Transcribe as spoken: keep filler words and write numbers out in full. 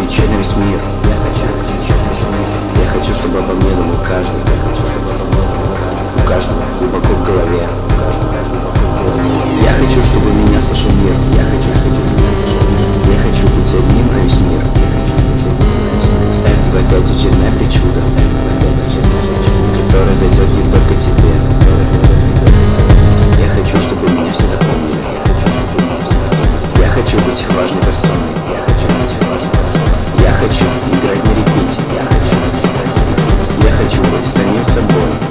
кричать на весь мир. Я хочу кричать на весь мир. Я хочу, чтобы обо мне думал каждый. Я хочу, чтобы обо мне думал каждый. У каждого глубоко в голове. У каждого глубоко в голове. Я хочу, чтобы меня слышал мир. Я хочу, чтобы меня слышал мир. Я хочу быть одним на весь мир. Я хочу быть одним на весь мир. Это опять очередная причуда, которая зайдет не только тебе. Я хочу, чтобы меня все запомнили. Я хочу, чтобы меня все запомнили. Я хочу быть важной персоной. Я хочу быть важной персоной. Я хочу играть на репите. Я хочу играть на репите. Я хочу быть самим собой.